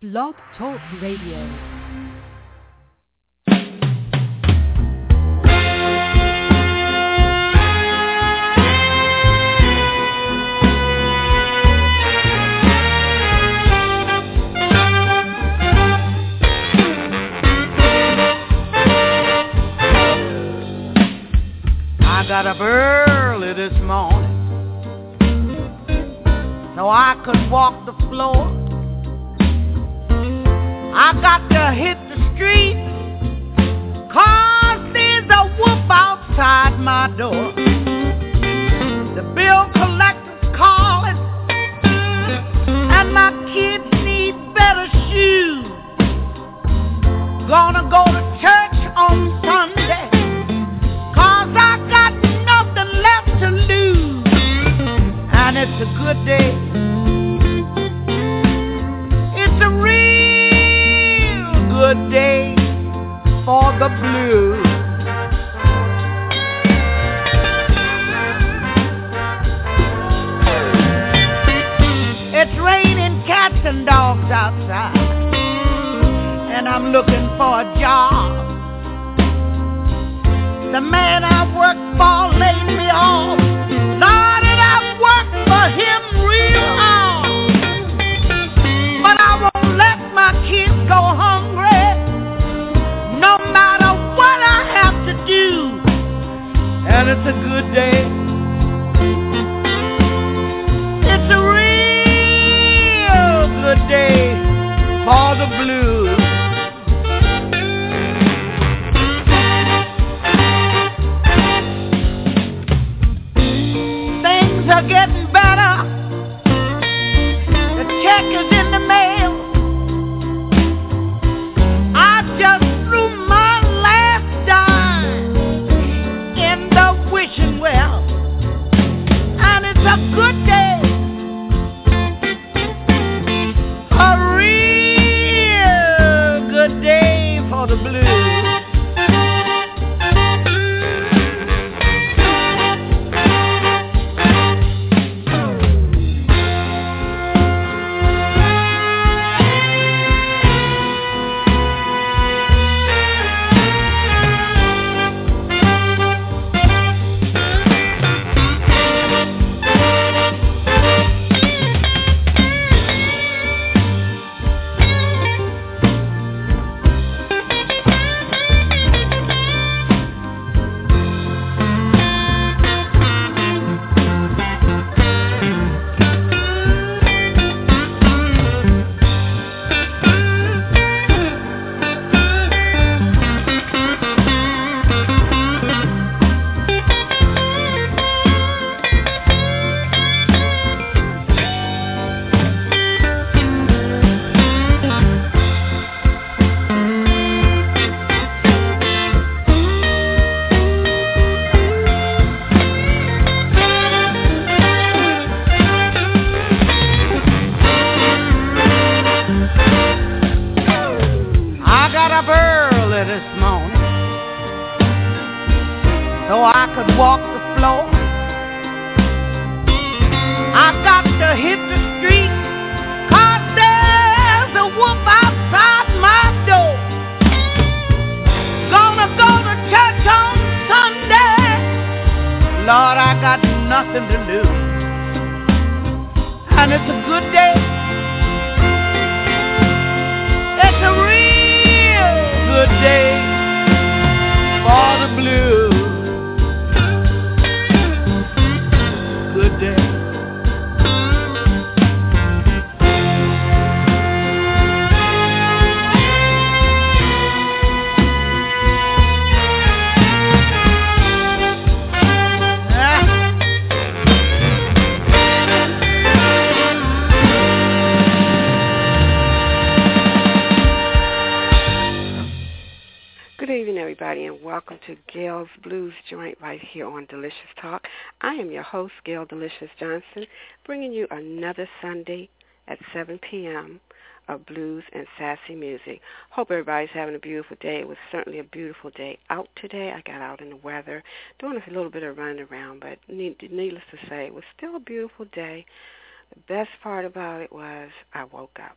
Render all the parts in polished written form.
Blog Talk Radio. I got up early this morning so I could walk the floor. I got to hit the street 'cause there's a wolf outside my door. The bill collector's calling and my kids need better shoes. Gonna go to church on Sunday 'cause I got nothing left to lose. And it's a good day. It's a real good day for the blues. It's raining cats and dogs outside, and I'm looking for a job. The man I worked for laid me off. Lord, and I worked for him real hard. But I won't let my kids go hungry, no matter what I have to do. And it's a good day. It's a real good day for the blues. Are getting better. The check is in the mail. I just threw my last dime in the wishing well, and it's a good day, a real good day for the blues. Here on Delicious Talk. I am your host, Gail Delicious Johnson, bringing you another Sunday at 7 p.m. of blues and sassy music. Hope everybody's having a beautiful day. It was certainly a beautiful day out today. I got out in the weather, doing a little bit of running around, but needless to say, it was still a beautiful day. The best part about it was I woke up.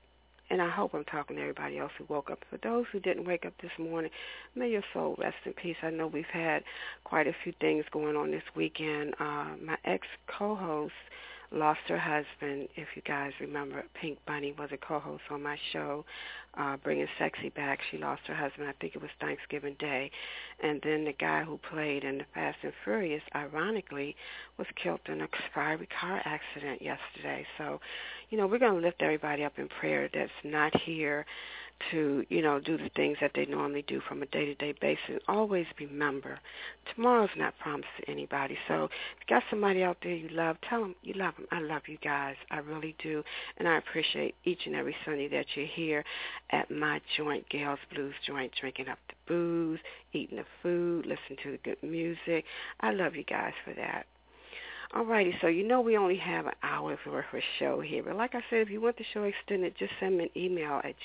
and I hope I'm talking to everybody else who woke up. For those who didn't wake up this morning, may your soul rest in peace. I know we've had quite a few things going on this weekend. My ex-co-host lost her husband. If you guys remember, Pink Bunny was a co-host on my show, Bringing Sexy Back. She lost her husband, I think it was Thanksgiving Day. And then the guy who played in the Fast and Furious, ironically, was killed in a fiery car accident yesterday. So, we're going to lift everybody up in prayer that's not here to, do the things that they normally do from a day-to-day basis. Always remember, tomorrow's not promised to anybody. So if you got somebody out there you love, tell them you love them. I love you guys. I really do. And I appreciate each and every Sunday that you're here at my joint, Gail's Blues Joint, drinking up the booze, eating the food, listening to the good music. I love you guys for that. Alrighty, so we only have an hour's worth of show here. But like I said, if you want the show extended, just send me an email at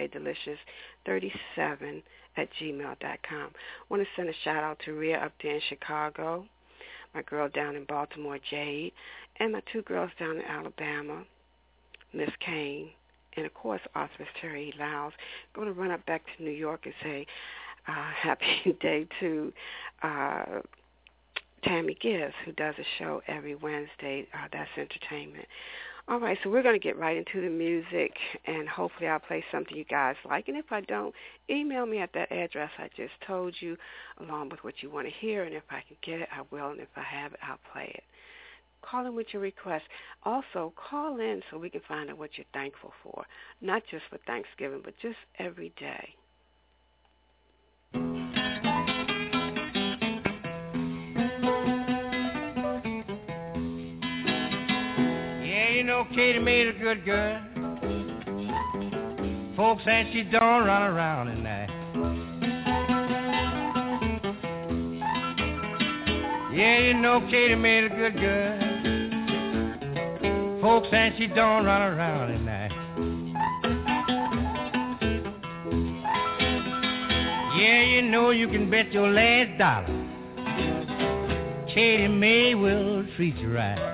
gjdelicious37@gmail.com. I want to send a shout-out to Rhea up there in Chicago, my girl down in Baltimore, Jade, and my two girls down in Alabama, Miss Kane, and, of course, Arthur Terry Lyles. Going to run up back to New York and say happy day to Tammy Gibbs, who does a show every Wednesday. That's entertainment. All right, so we're going to get right into the music, and hopefully I'll play something you guys like. And if I don't, email me at that address I just told you, along with what you want to hear. And if I can get it, I will. And if I have it, I'll play it. Call in with your request. Also, call in so we can find out what you're thankful for, not just for Thanksgiving, but just every day. Katie made a good girl. Folks say she don't run around at night. Yeah, Katie made a good girl. Folks say she don't run around at night. Yeah, you can bet your last dollar Katie May will treat you right.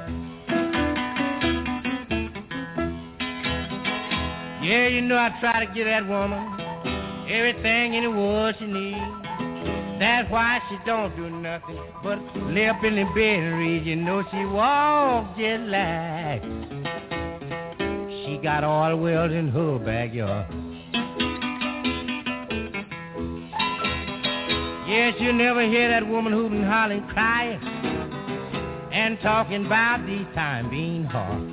Yeah, I try to give that woman everything in the world she needs. That's why she don't do nothing but lay up in the bed and read. She walks just like she got oil wells in her backyard. Yes, you never hear that woman hooting, hollering, crying, and talking about these times being hard.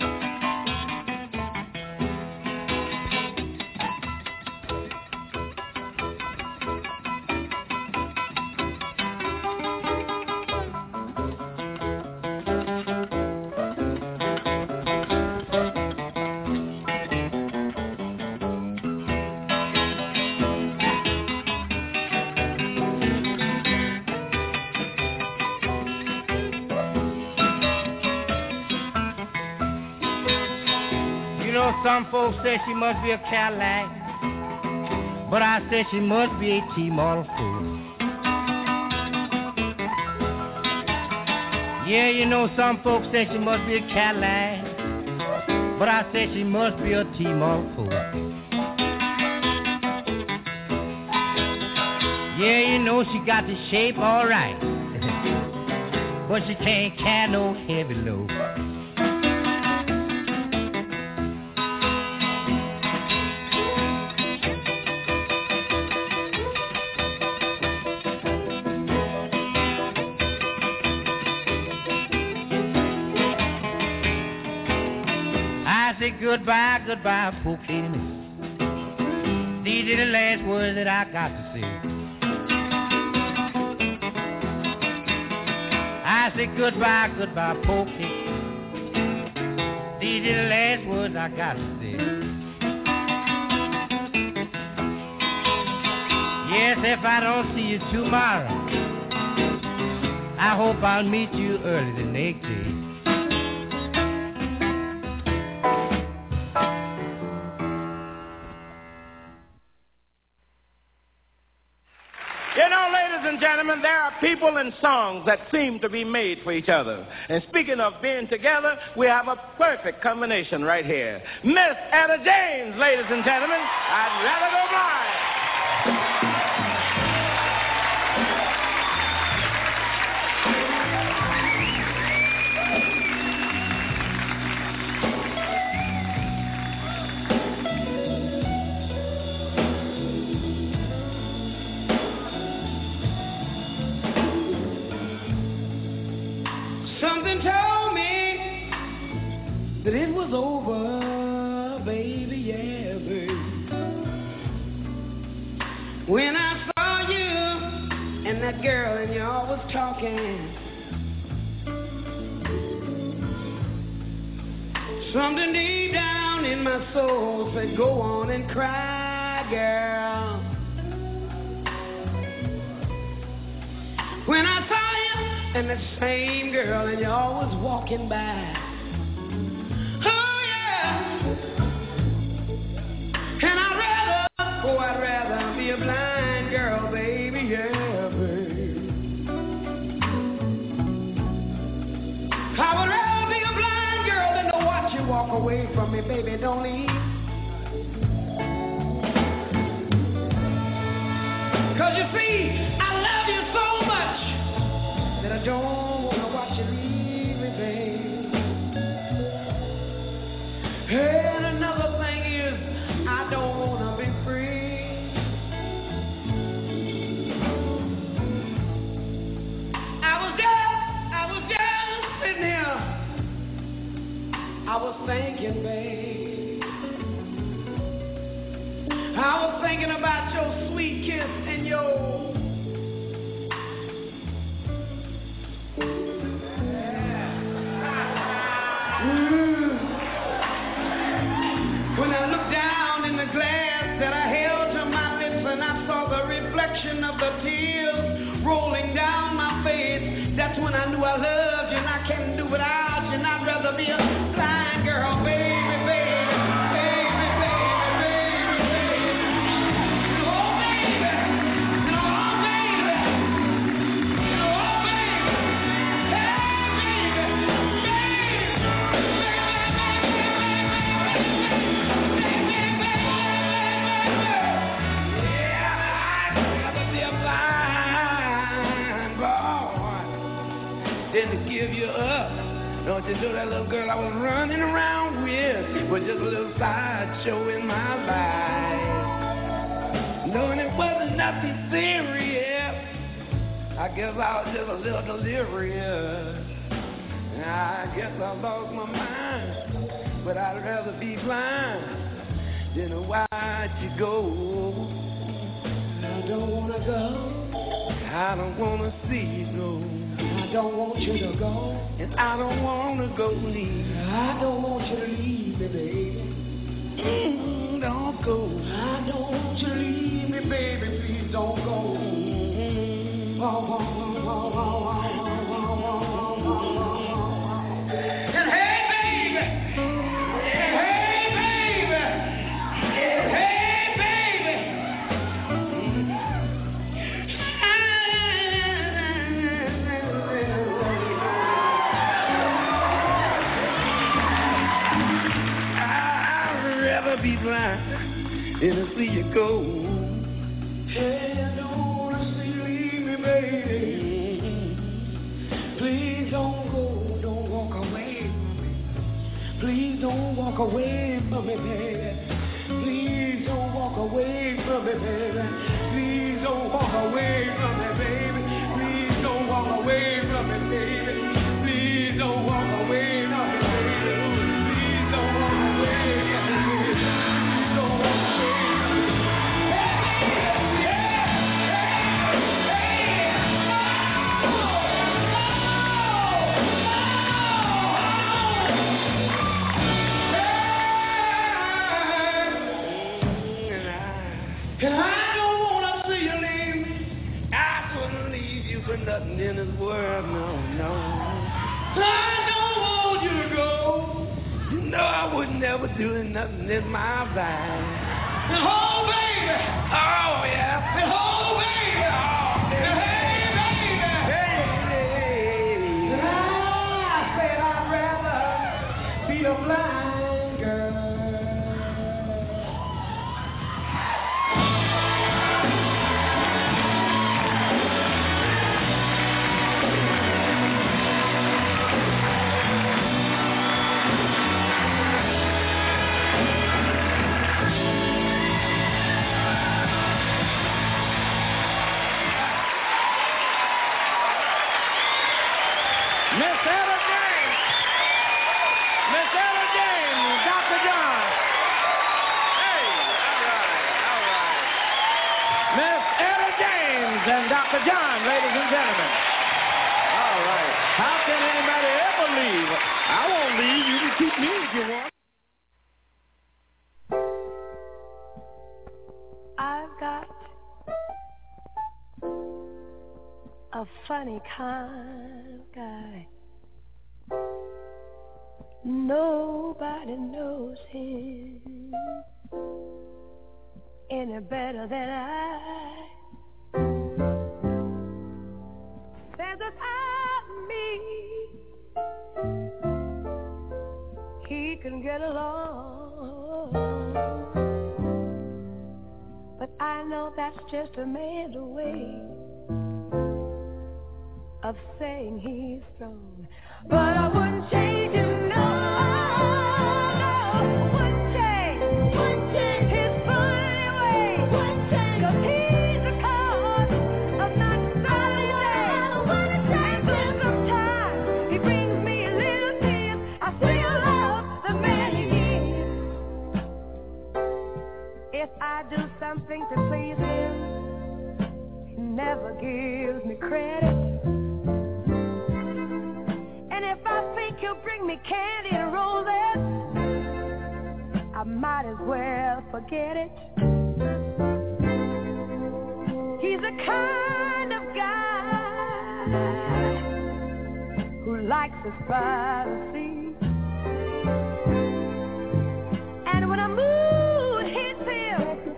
Some folks say she must be a Cadillac, but I say she must be a T-model fool. Yeah, some folks say she must be a Cadillac, but I say she must be a T-model fool. Yeah, she got the shape all right, but she can't carry no heavy load. Goodbye, goodbye, poor Katie May. These are the last words that I got to say. I say goodbye, goodbye, poor Katie. These are the last words I got to say. Yes, if I don't see you tomorrow, I hope I'll meet you early the next day. Ladies and gentlemen, there are people and songs that seem to be made for each other. And speaking of being together, we have a perfect combination right here. Miss Etta James, ladies and gentlemen, I'd Rather Go Blind. Something told me that it was over, baby, yeah, baby. When I saw you and that girl and y'all was talking, something deep down in my soul said, go on and cry, girl. When I saw you and that same girl and y'all was walking by, oh yeah, and I'd rather be a blind girl, baby, yeah, baby. I would rather be a blind girl than to watch you walk away from me, baby, don't leave. 'Cause you see, I love you so much that I don't want to watch you leave me, babe. And another thing is, I don't want to be free. I was just sitting here. I was thinking, babe. I was thinking about your sweet kiss and your when I looked down in the glass that I held to my lips and I saw the reflection of the tears rolling down my face, that's when I knew I loved you and I can't do without you, and I'd rather be a blind girl, baby, baby, baby, baby, baby, baby. Oh, baby, oh, baby, oh, baby, hey, than to give you up. Don't you know that little girl I was running around with was just a little sideshow in my life. Knowing it wasn't nothing serious, I guess I was just a little delirious. I guess I lost my mind, but I'd rather be blind than to watch you go. I don't want to go. I don't want to see you go. I don't want you to go, and I don't want to go leave. I don't want you to leave me, baby. Don't go. I don't want you to leave me, baby. Please don't go. And hey, baby. Hey, baby. Hey, baby. Be blind and to see you go. Hey, I don't want to see you leave me, baby. Please don't go, don't walk away from me. Please don't walk away from me, baby. Please don't walk away from me, baby. Please don't walk away from me, baby. Please don't walk away from me, baby. Please don't walk away from me, baby. Please don't walk away from me. Nothing in this world, no. I don't want you to go. You know I would never do nothing in my life. And oh, baby. Oh, yeah. And oh, baby. Oh, baby. Pastor John, ladies and gentlemen. All right. How can anybody ever leave? I won't leave. You can keep me if you want. I've got a funny kind of guy. Nobody knows him any better than I. Says without me he can get along, but I know that's just a man's way of saying he's strong. But I wouldn't change him, no, wouldn't change his funny way, 'cause he's the cause of my sunny day. And though sometimes he brings me a little tears, I still love the man he is. If I do something to please him, he never gives me credit. He'll bring me candy and roses, I might as well forget it. He's the kind of guy who likes his privacy, and when a mood hits him,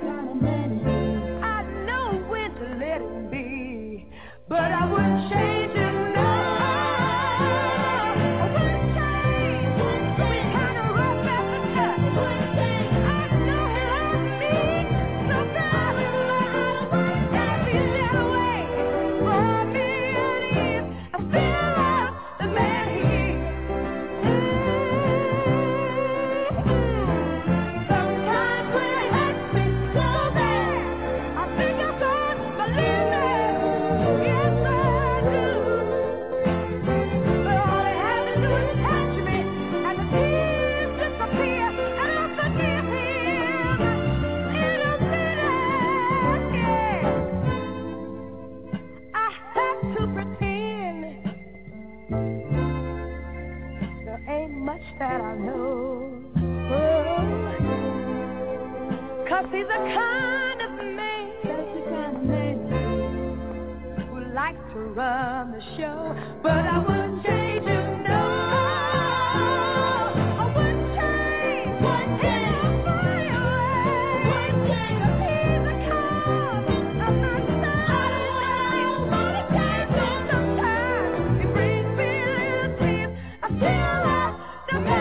I know when to let him be. But I wouldn't change him. That I know, 'cause he's the kind of man, who likes to run the show. But I wouldn't change him, no, I wouldn't change him for you, 'cause he's the cause of my sunny day. Sometimes he brings me a little tears, I still love the man.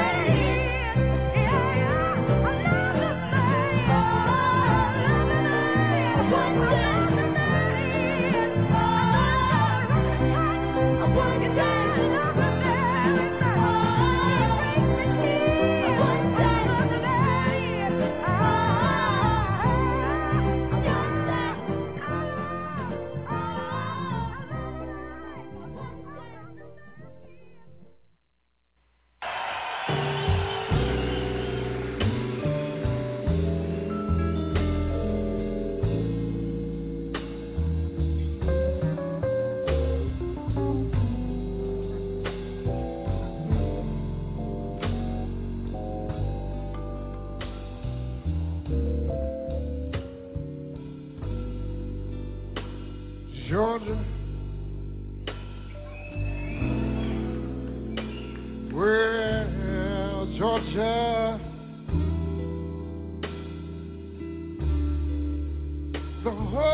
Georgia, well, Georgia, the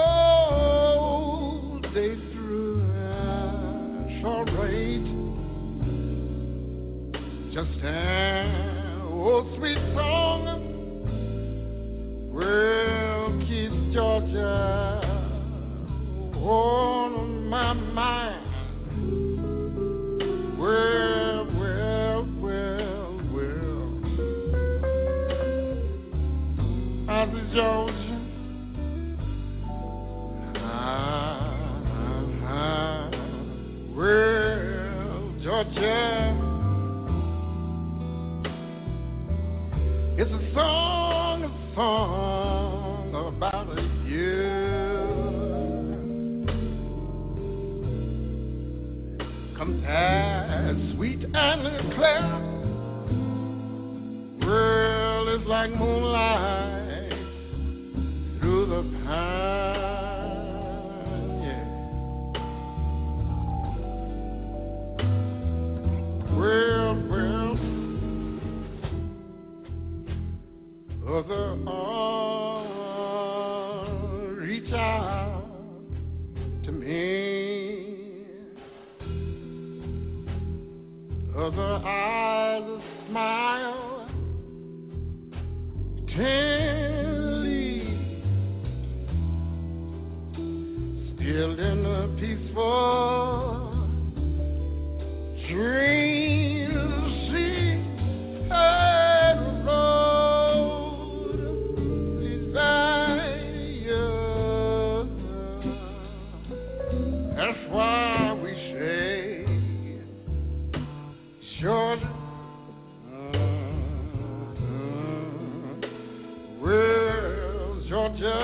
whole day through, short rate, just an old sweet song, well, keeps Georgia on my mind. Well, well, well, well. As a Georgia, well, Georgia, it's a song about a year. comes as sweet and clear. World is like moonlight through the pine, yeah. World, other arms reach out to me. Other eyes smile tenderly, still in a peaceful dream. See a road leads by you. That's why we say, Georgia, well, Georgia,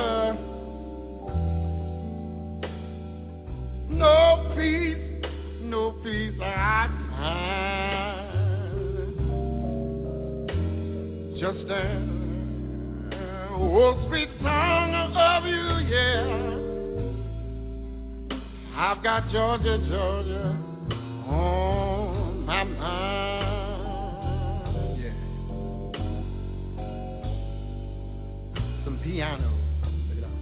no peace I find. Just an old sweet song of you, yeah. I've got Georgia, Georgia on my mind, yeah. Some piano. Look it up.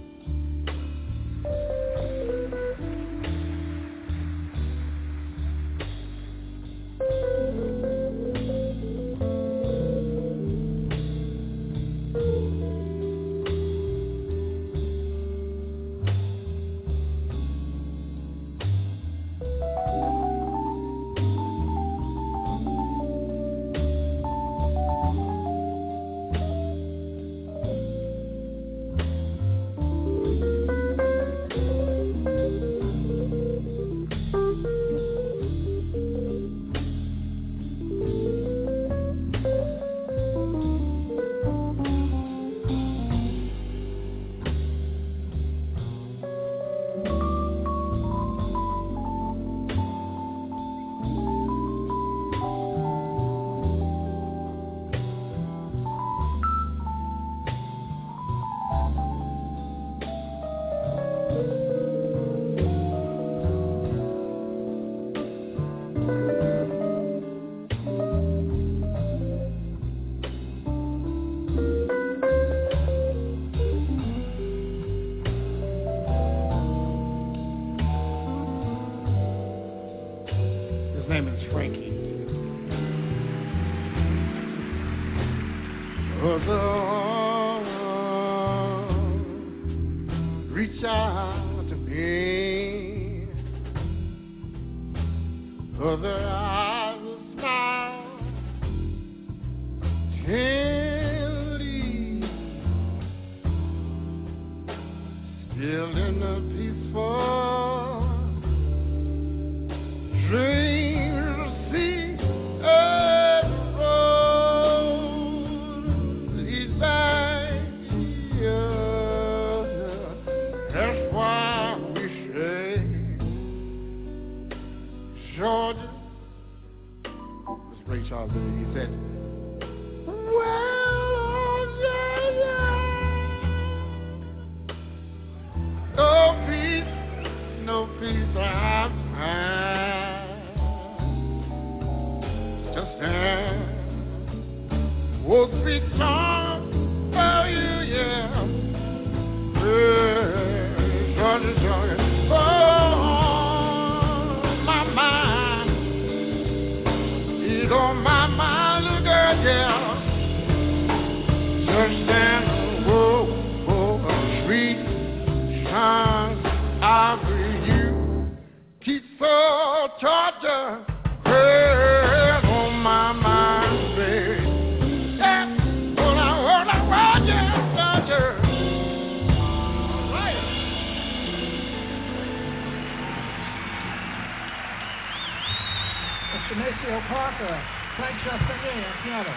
Reach out to me. Other eyes will smile tenderly, still in a peaceful dream to see a road leads by you. That's why we say, Georgia. This Ray Charles, he said, well, yeah. No peace I find. Just would be song for you, yeah. Georgia, oh, my mind is on my mind, little girl, yeah. Just stand, sweet songs of you. Keep so Georgia, girl, on my mind, baby. Yeah, when I yeah, Georgia. Right. Mr. Maceo Parker, Frank Chastanier on piano.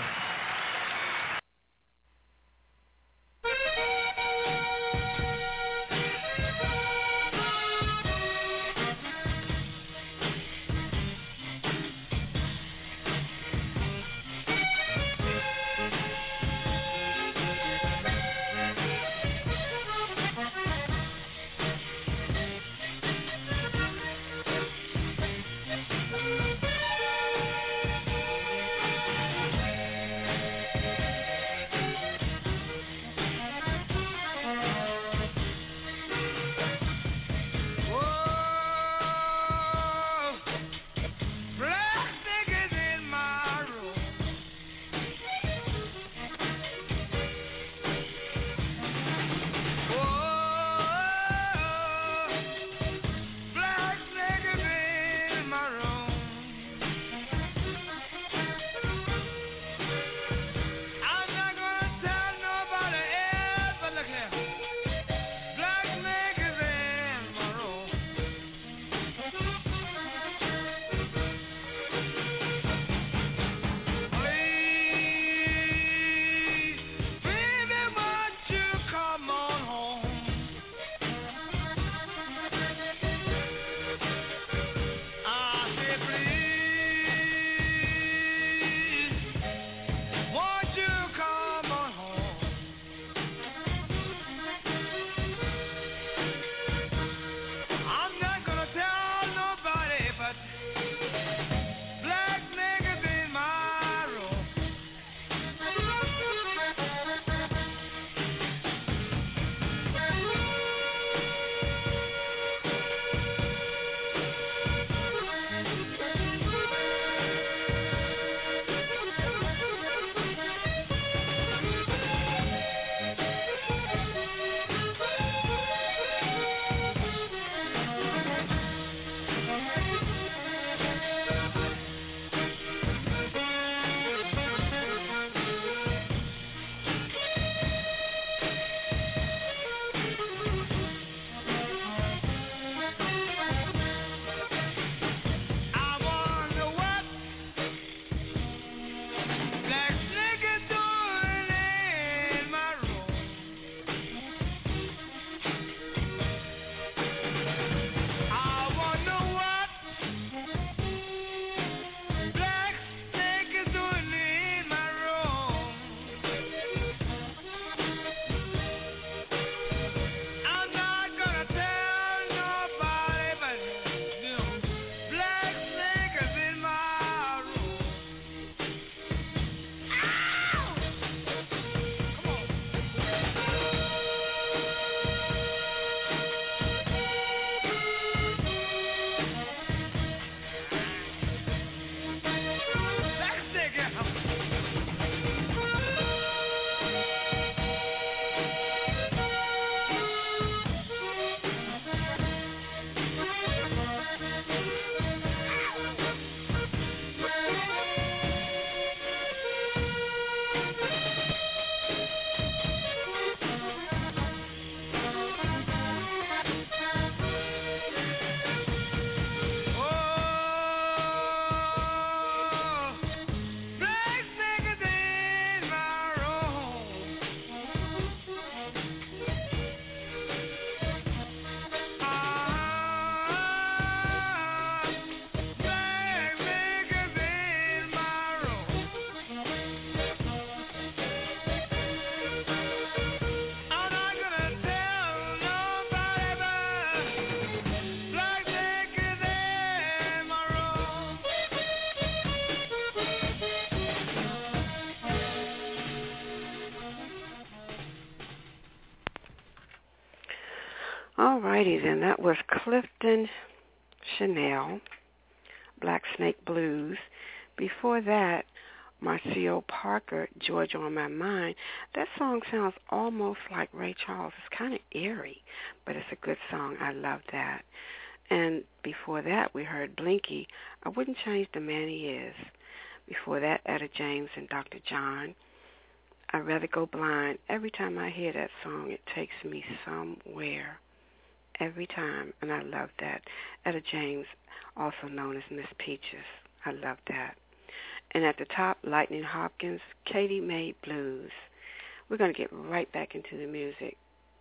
All righty then. That was Clifton Chanel, Black Snake Blues. Before that, Marcio Parker, Georgia on My Mind. That song sounds almost like Ray Charles. It's kind of eerie, but it's a good song. I love that. And before that, we heard Blinky, I Wouldn't Change the Man He Is. Before that, Etta James and Dr. John, I'd Rather Go Blind. Every time I hear that song, it takes me somewhere. Every time, and I love that. Etta James, also known as Miss Peaches. I love that. And at the top, Lightning Hopkins, Katie Made Blues. We're going to get right back into the music.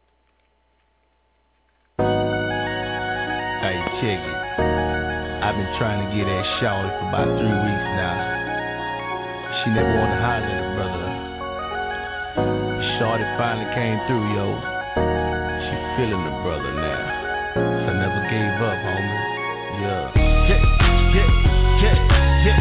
Hey, check it. I've been trying to get that shawty for about 3 weeks now. She never wanted to holler at her brother. Shawty finally came through, yo. She feeling the brother now. So I never gave up, homie. Yeah. Yeah, yeah, yeah, yeah.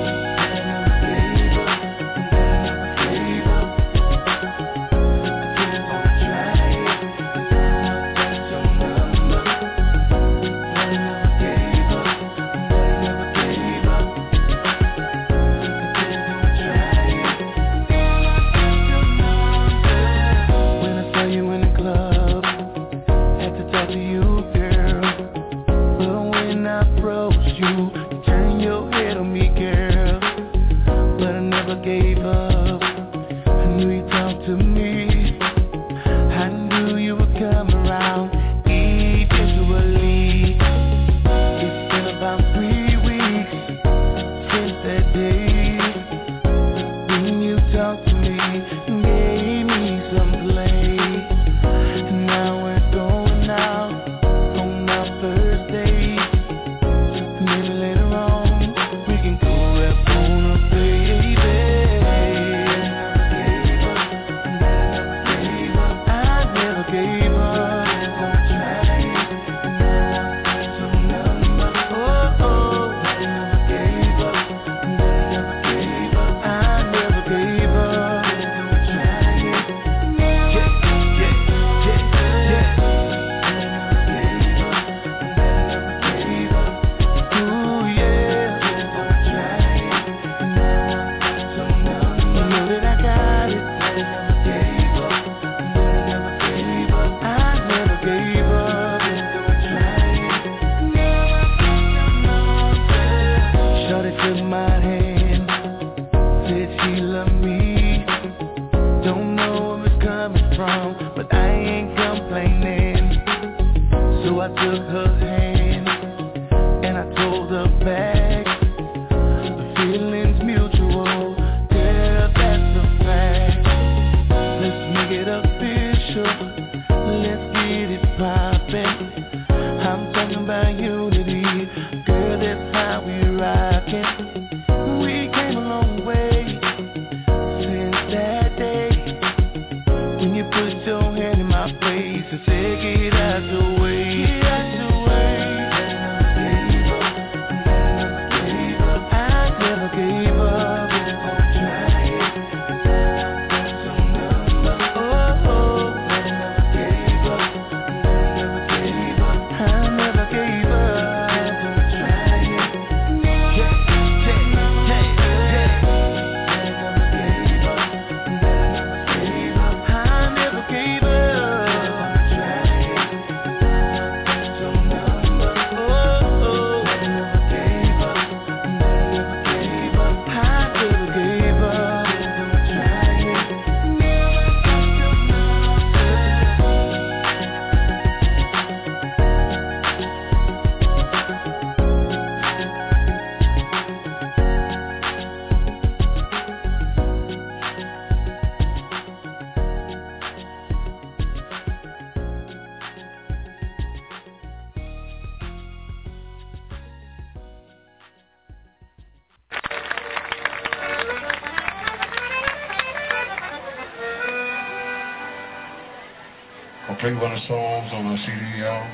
Play one of the songs on the CD, y'all.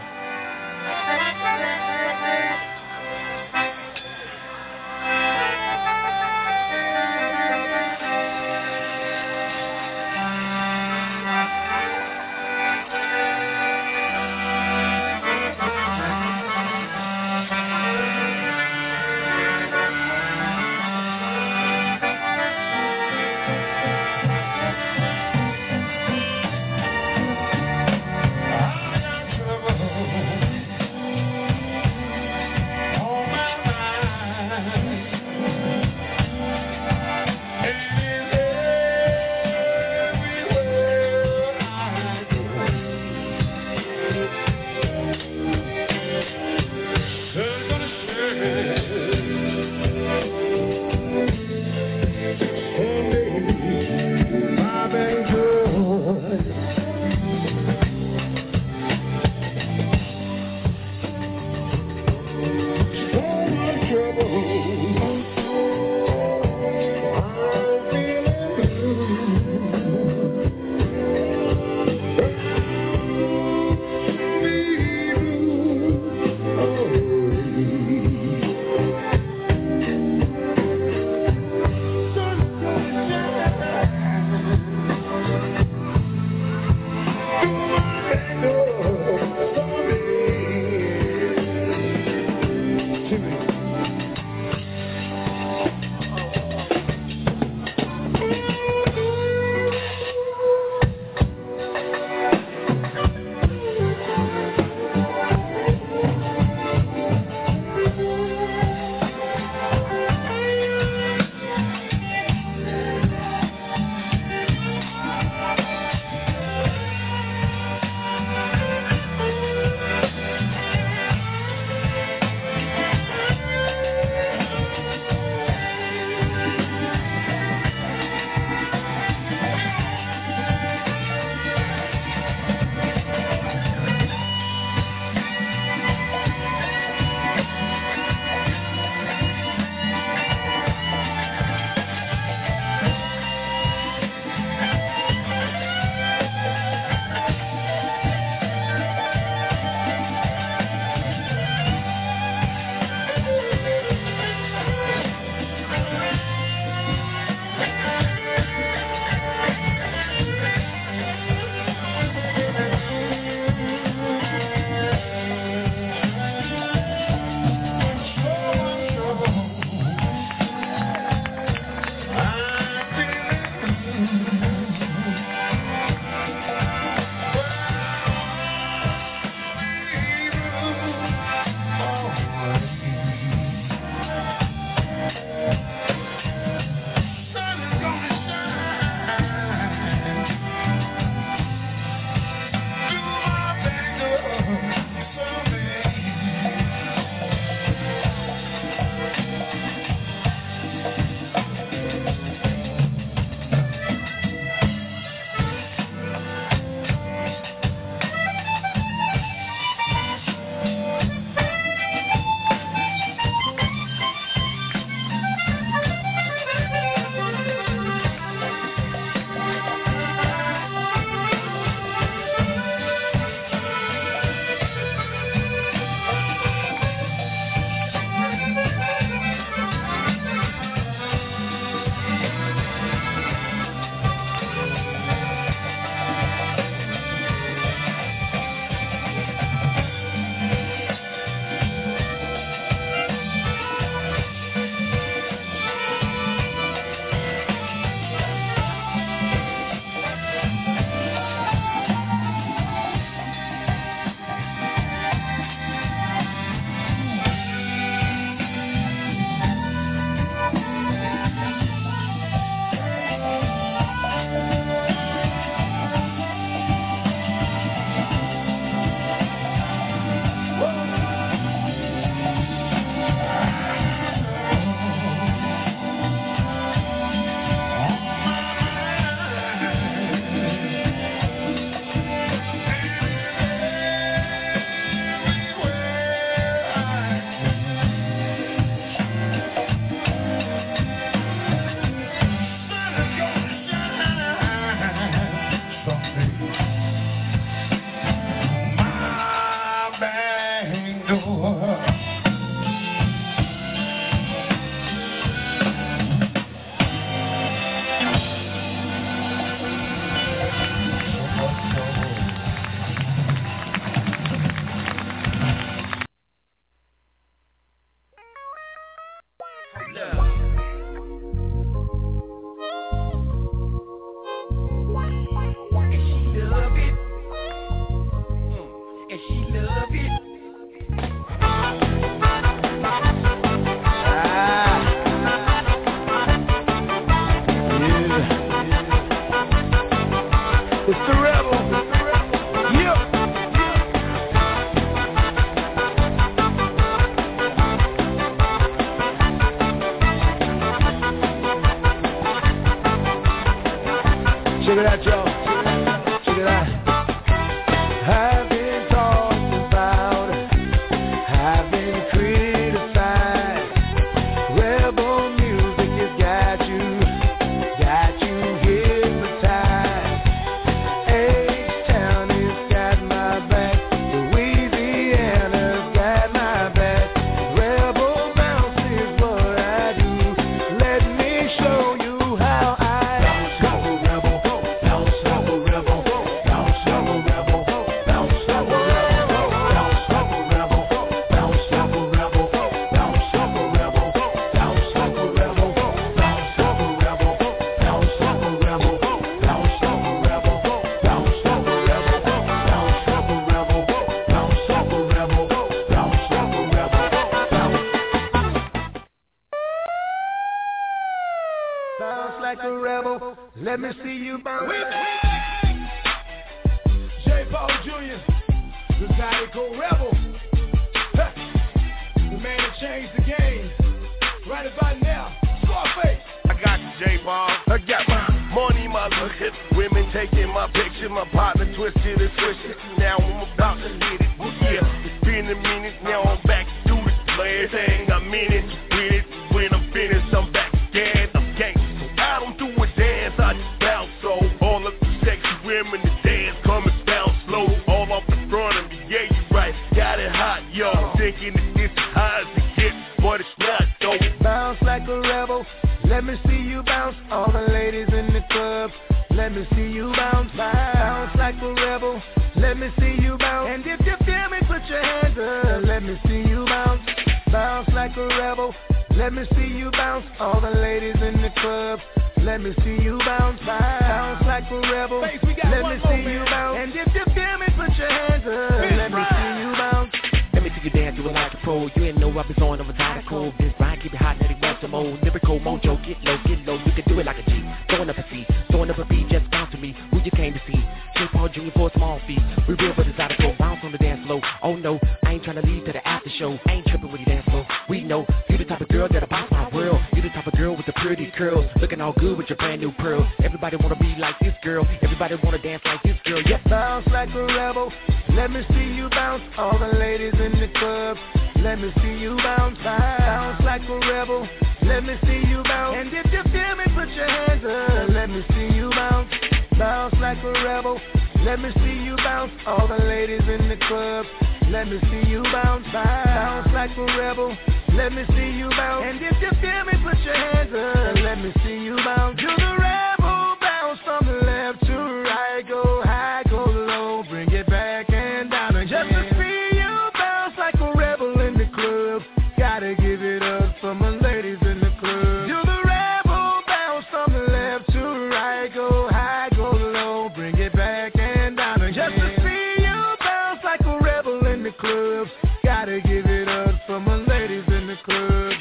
Let me see you bounce. J. Paul Jr., the Zydeco Rebel. The man that changed the game. Right about now, Scarface. I got you, J. Paul. I got my money, my look hip. Women taking my picture, my partner twisted and twisted. Now I'm about to hit it. Yeah, it's been a minute, now I'm back to do this. Everything I'm in it, win it. When I'm finished, I'm back again. I'm gangster. I don't do a dance, I just bounce. So all of the sexy women that dance, come and bounce slow. All off the front of me, yeah, you right. Got it hot, yo. Thinking that this is high as it gets, but it's not, though. Bounce like a rebel. Let me see you bounce. All the ladies in the club. Let me see you bounce. Bounce like a rebel. Let me see you bounce. And if you feel me, put your hands up. Let me see you bounce. Bounce like a rebel. Let me see you bounce. All the ladies in the club. Let me see you bounce. Bounce like a rebel. Let me see you bounce. And if you feel me, put your hands up. Let me see you bounce. Let me see you dance, do it like a pro. You ain't know I was on over Zydeco. This ride keep it hot, let it want some more. Lyrical mojo, get low, you can do it like a G. Throwing up a C, throwing up a B, just bounce to me. Who you came to see? J. Paul Jr. for a small fee. We real for the Zydeco, bounce on the dance floor. Oh no, I ain't trying to leave to the after show. I ain't tripping with you dance floor. We know, you the type of girl that'll bounce my world. You the type of girl with the pretty curls. Looking all good with your brand new pearls. Everybody wanna be like this girl. Everybody wanna dance like this girl, yeah. Bounce like a rebel. Let me see you bounce. All the ladies in the club. Let me see you bounce. Bounce like a rebel. Let me see you bounce. And if you feel me, put your hands up. Let me see you bounce. Bounce like a rebel. Let me see you bounce. All the ladies in the club. Let me see you bounce. Bounce like a rebel. Let me see you bounce. And if you feel me, put your hands up. Let me see you bounce. Do the rebel bounce from the left to right. Go high, go low. Bring it back and down again. Just to see you bounce like a rebel in the club. Gotta give it up for my ladies in the club. Do the rebel bounce from the left to right. Go high, go low. Bring it back and down again. Just to see you bounce like a rebel in the club. Gotta give it up for my ladies in the club.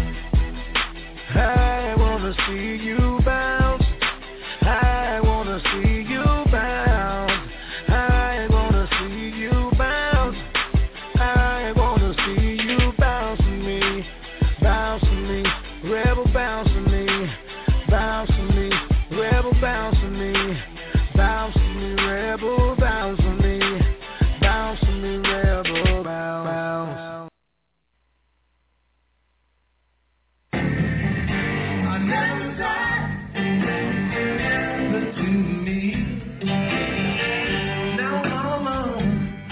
I wanna see you bounce. I wanna see you bounce. I wanna see you bounce. I wanna see you bounce for me. Bounce for me. Rebel bounce for me. Bounce for me. Rebel bounce for me. Bounce for me. Rebel bounce for me. Bounce for me. Rebel bounce. I never thought to me. Now I'm alone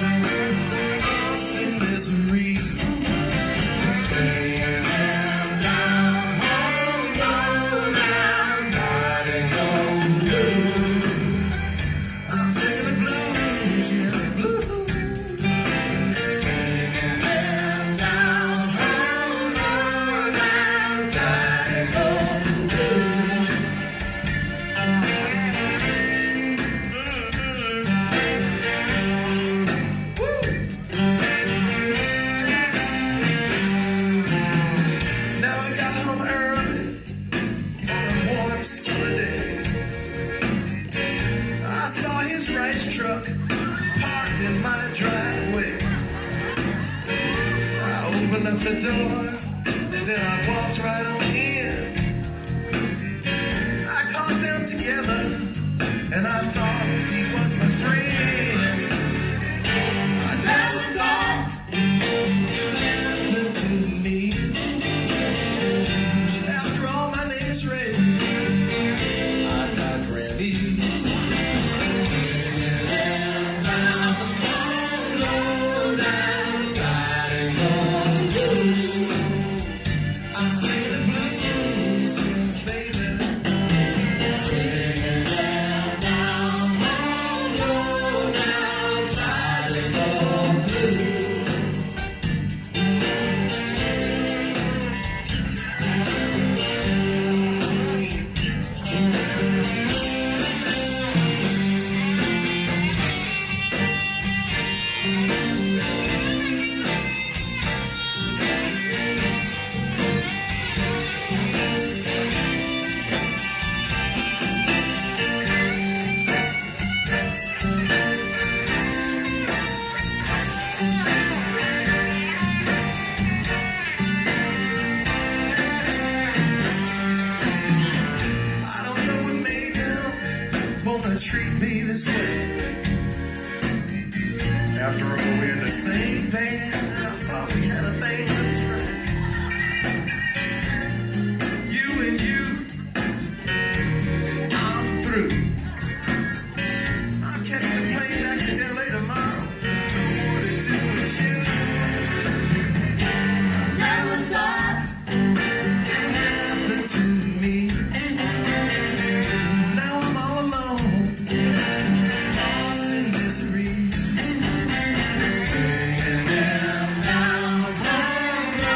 in misery. Saying I'm down, gotta go blue. I'm singing the blues, yeah, the blues. Saying I'm down, gotta go blue. Now I got home early on a warm summer day. I saw his rice truck parked in my driveway. I opened up the door and then I walked right on in. I caught them together and I thought he was my friend. I never thought to me. After all, my name is Ray. I'm not Randy. I'm singing the blues. After all, we're the same page. I thought we had a thing to track. You and you, I'm through. I'll catch the plane back to LA tomorrow. No more to do with you. Never thought you'd answer to me. Now I'm all alone. Misery. Singing down, down, down, down.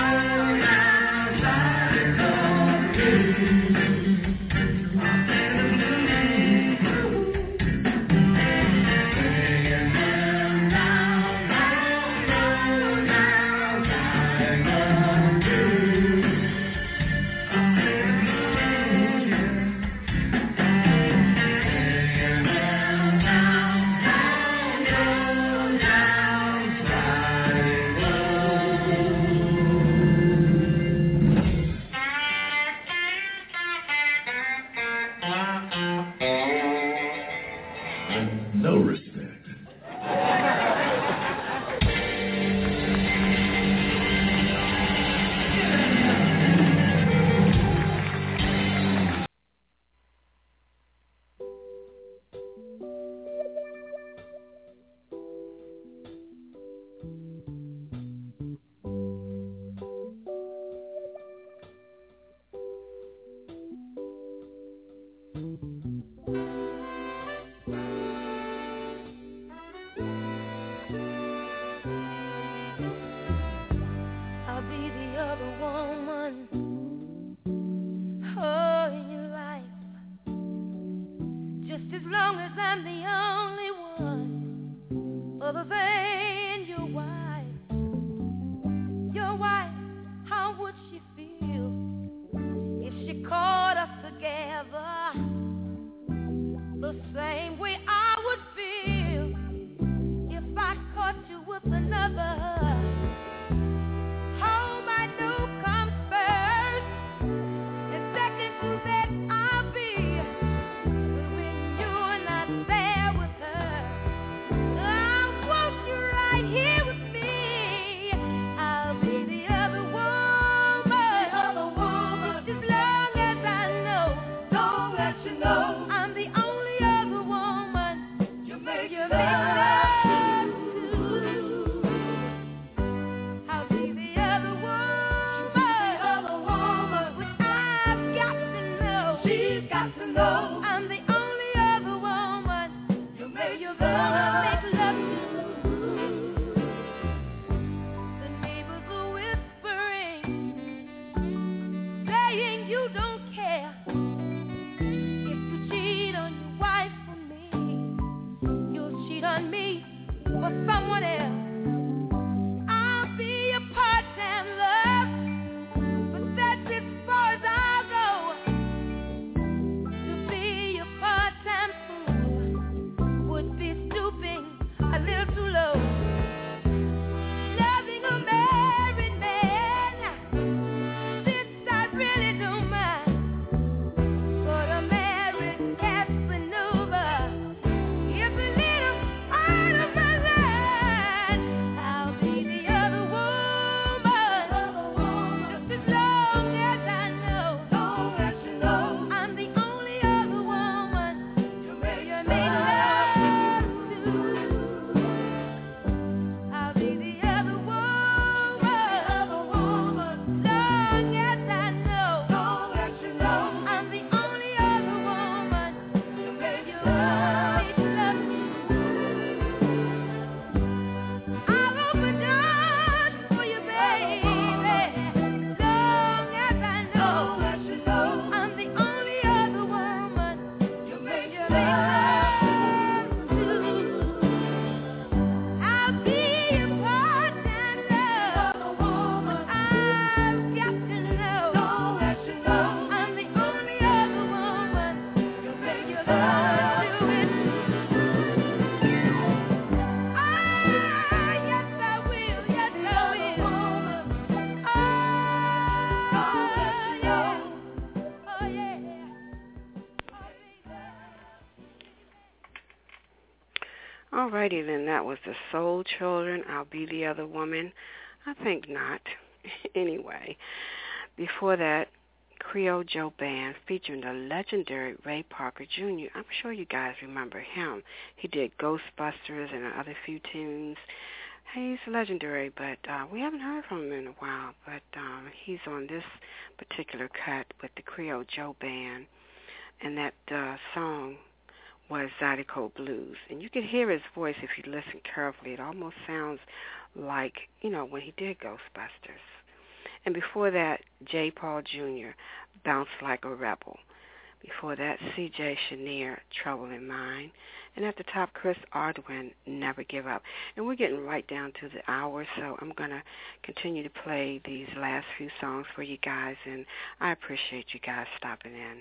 righty then, that was the Soul Children, I'll Be the Other Woman. I think not. Anyway, before that, Creole Joe Band featuring the legendary Ray Parker Jr. I'm sure you guys remember him. He did Ghostbusters and other few tunes. He's legendary, but we haven't heard from him in a while. But he's on this particular cut with the Creole Joe Band, and that song was Zydeco Blues. And you could hear his voice if you listen carefully. It almost sounds like, when he did Ghostbusters. And before that, J. Paul Jr., Bounce Like a Rebel. Before that, C.J. Chenier, Trouble in Mind. And at the top, Chris Arduin, Never Give Up. And we're getting right down to the hour, so I'm going to continue to play these last few songs for you guys, and I appreciate you guys stopping in.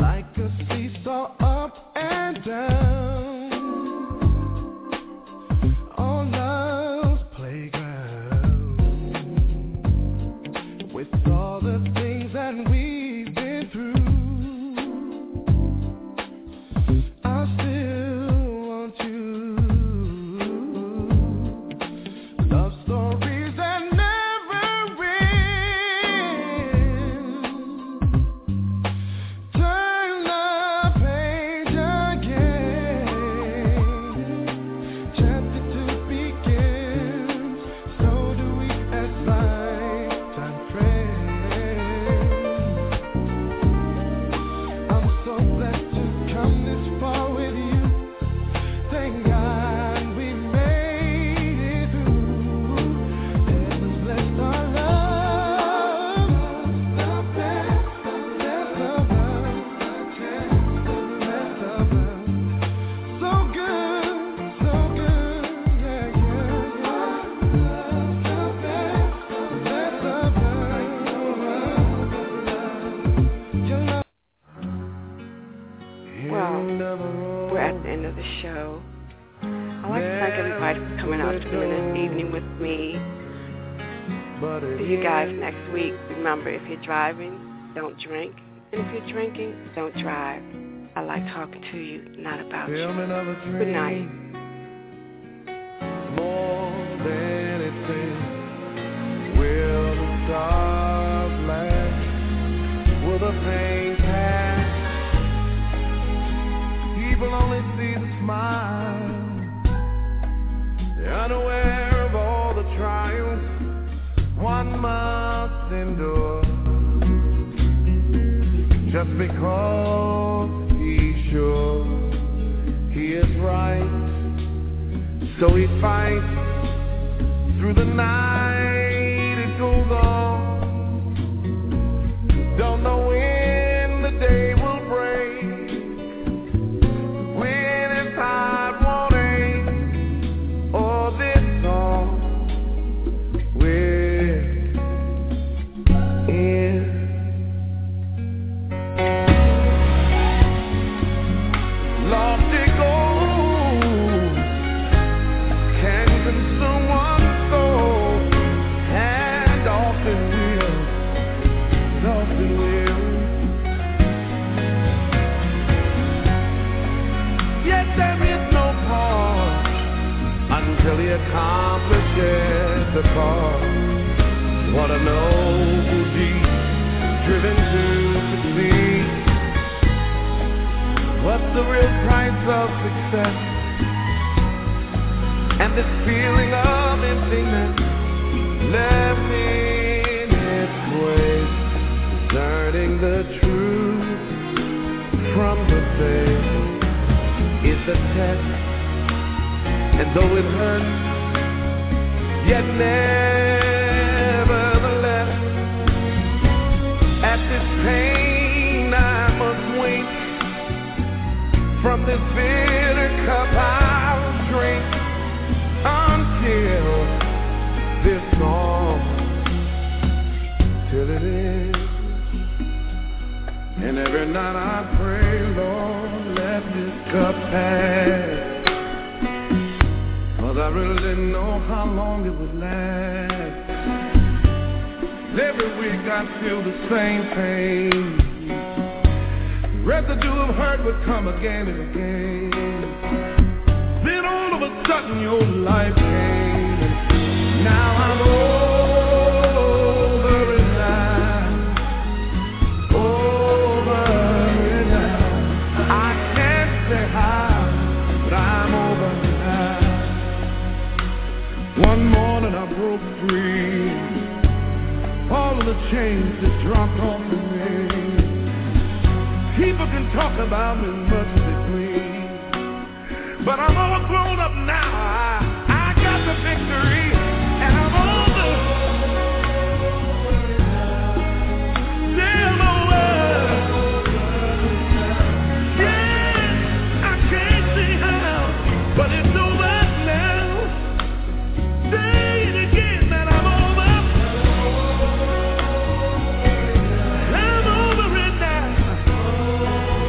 like a seesaw up and down on love's playground. With all the things that we've been through, I still want you. Love stories that never end. Turn the page again. Chapter 2 begins. So do we as lifetime friends. I'm so blessed to come this far with you. Thank God we made it through. Heaven's blessed our love. The best of us. So good, yeah, yeah, yeah. The best of us. Your love. Well, we're at the end of the show. I'd like to thank everybody for coming out to spend this evening with me. See you guys next week. Remember, if you're driving, don't drink. And if you're drinking, don't drive. I like talking to you, not about you. Good night. More than it seems. Will the stars last? Will the pain pass? People only see the smile. They're unaware of all the trials one must endure. Just because he's sure he is right, so he fights through the night. It goes on. Don't know when the day will break, when his heart won't ache, or this song will end. Lost it goes, can consume one's soul, and often will. Yet there is no pause until he accomplishes the cause. What a noble deed, driven to succeed. What's the real price of success? And this feeling of emptiness left in its wake, discerning the truth from the fake is the test. And though it hurts, yet nevertheless, at this pain I must wait. From this bitter cup I'll drink until this song, till it is. And every night I pray, Lord, let this cup pass, 'cause I really didn't know how long it would last. Every week I feel the same pain. Residue of hurt would come again and again. Then all of a sudden your life came, and now I'm over it now. Over it now. I can't say how, but I'm over it now. One morning I broke free. All of the chains that dropped off of me. People can talk about me much as they please, but I'm all grown up now. I got the victory, and I'm over. Damn over. Yeah, I can't see how, but it's over now. Say it again that I'm over. I'm over it now.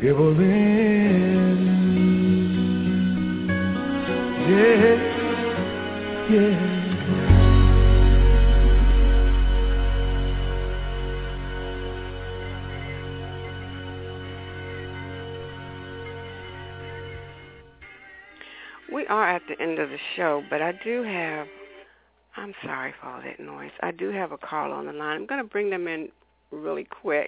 give her in. Yeah, yeah. We are at the end of the show, but I'm sorry for all that noise. I do have a call on the line. I'm going to bring them in really quick.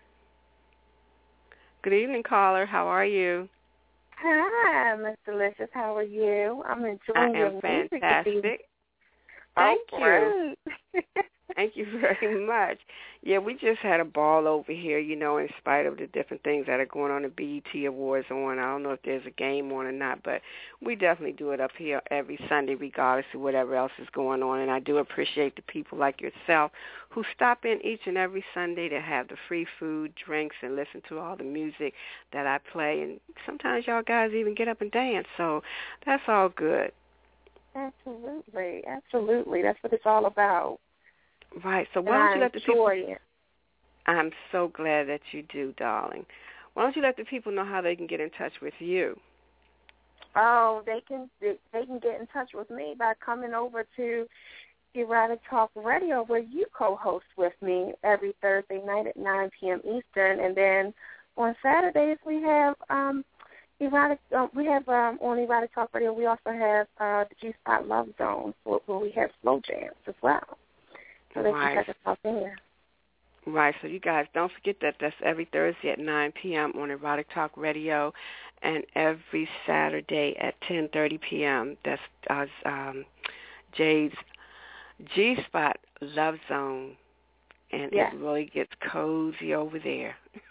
Good evening, caller. How are you? Hi, Miss Delicious. How are you? I'm enjoying your music. I am fantastic. Thank you. Thank you very much. Yeah, we just had a ball over here, in spite of the different things that are going on, the BET Awards on. I don't know if there's a game on or not, but we definitely do it up here every Sunday regardless of whatever else is going on. And I do appreciate the people like yourself who stop in each and every Sunday to have the free food, drinks, and listen to all the music that I play. And sometimes y'all guys even get up and dance, so that's all good. Absolutely, absolutely. That's what it's all about. Right. So why don't you let the people? It. I'm so glad that you do, darling. Why don't you let the people know how they can get in touch with you? Oh, they can get in touch with me by coming over to Erotic Talk Radio, where you co-host with me every Thursday night at 9 p.m. Eastern, and then on Saturdays we have on Erotic Talk Radio. We also have the G-Spot Love Zone, where we have slow jams as well. So they can check us out there. Right. So you guys don't forget that that's every Thursday at 9 p.m. on Erotic Talk Radio, and every Saturday at 10:30 p.m. That's Jade's G-Spot Love Zone, and it really gets cozy over there.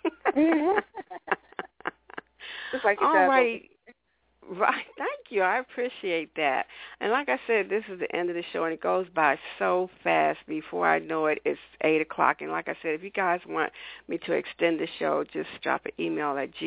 Just like you all said. Right. Right. Thank you. I appreciate that. And like I said, this is the end of the show, and it goes by so fast. Before I know it, it's 8 o'clock. And like I said, if you guys want me to extend the show, just drop an email at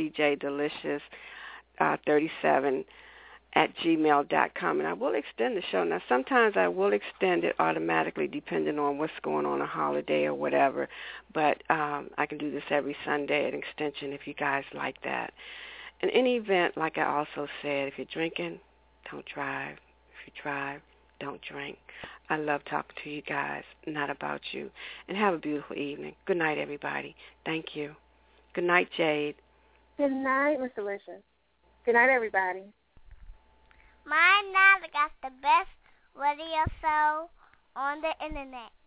gjdelicious37@gmail.com, and I will extend the show. Now, sometimes I will extend it automatically depending on what's going on, a holiday or whatever. But I can do this every Sunday at extension if you guys like that. In any event, like I also said, if you're drinking, don't drive. If you drive, don't drink. I love talking to you guys, not about you. And have a beautiful evening. Good night, everybody. Thank you. Good night, Jade. Good night, Miss Delicious. Good night, everybody. My Nana got the best radio show on the internet.